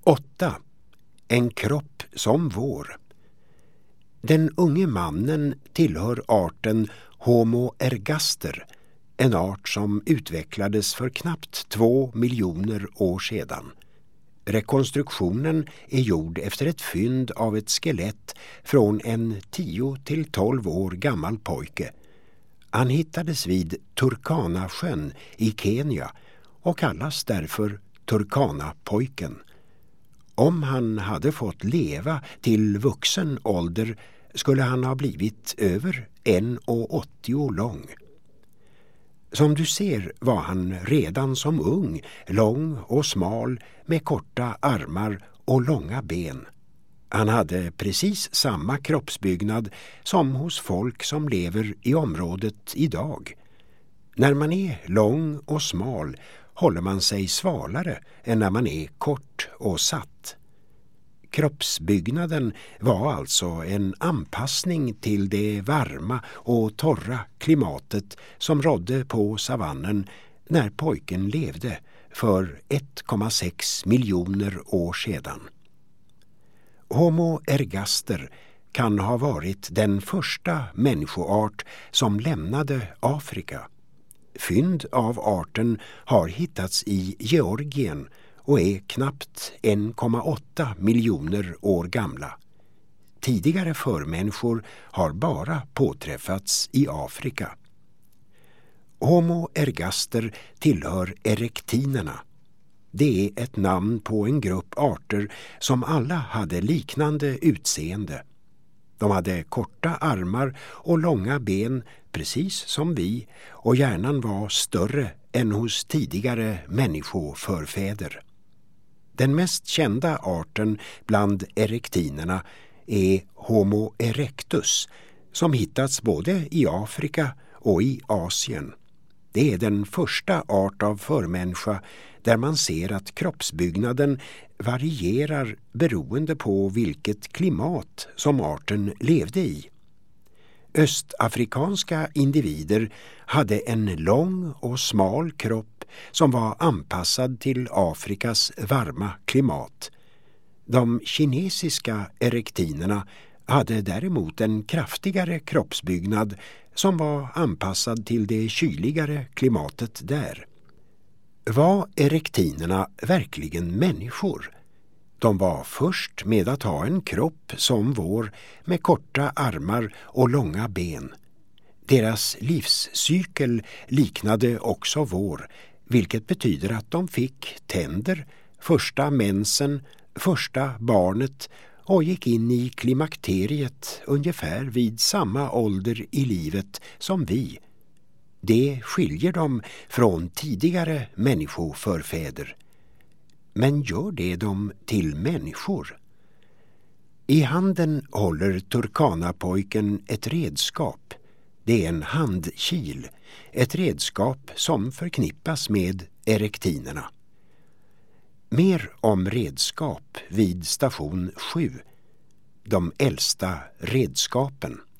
8. En kropp som vår. Den unge mannen tillhör arten Homo ergaster, en art som utvecklades för knappt 2 miljoner år sedan. Rekonstruktionen är gjord efter ett fynd av ett skelett från en 10 till 12 år gammal pojke. Han hittades vid Turkana-sjön i Kenya och kallas därför Turkana-pojken. Om han hade fått leva till vuxen ålder skulle han ha blivit över 1,80 lång. Som du ser var han redan som ung, lång och smal med korta armar och långa ben. Han hade precis samma kroppsbyggnad som hos folk som lever i området idag. När man är lång och smal håller man sig svalare än när man är kort och satt. Kroppsbyggnaden var alltså en anpassning till det varma och torra klimatet som rådde på savannen när pojken levde för 1,6 miljoner år sedan. Homo ergaster kan ha varit den första människoart som lämnade Afrika. Fynd av arten har hittats i Georgien och är knappt 1,8 miljoner år gamla. Tidigare förmänniskor har bara påträffats i Afrika. Homo ergaster tillhör erektinerna. Det är ett namn på en grupp arter som alla hade liknande utseende. De hade korta armar och långa ben, precis som vi, och hjärnan var större än hos tidigare människoförfäder. Den mest kända arten bland erektinerna är Homo erectus, som hittats både i Afrika och i Asien. Det är den första art av förmänniska där man ser att kroppsbyggnaden varierar beroende på vilket klimat som arten levde i. Östafrikanska individer hade en lång och smal kropp som var anpassad till Afrikas varma klimat. De kinesiska erektinerna hade däremot en kraftigare kroppsbyggnad som var anpassad till det kyligare klimatet där. Var erektinerna verkligen människor? De var först med att ha en kropp som vår med korta armar och långa ben. Deras livscykel liknade också vår, vilket betyder att de fick tänder, första mensen, första barnet och gick in i klimakteriet ungefär vid samma ålder i livet som vi. Det skiljer dem från tidigare människoförfäder. Men gör det dem till människor? I handen håller Turkana-pojken ett redskap. Det är en handkil, ett redskap som förknippas med erektinerna. Mer om redskap vid station 7. De äldsta redskapen.